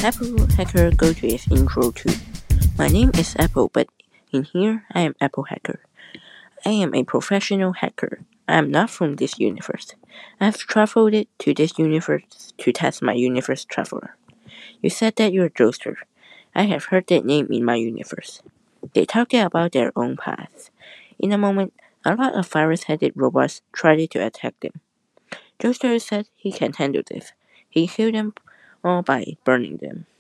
Apple Hacker Go to its intro too. My name is Apple, but in here I am Apple Hacker. I am a professional hacker. I am not from this universe. I have traveled to this universe to test my universe traveler. You said that you're a Joester. I have heard that name in my universe. They talked about their own paths. In a moment, a lot of virus-headed robots tried to attack them. Joester said he can handle this. He killed them all by burning them.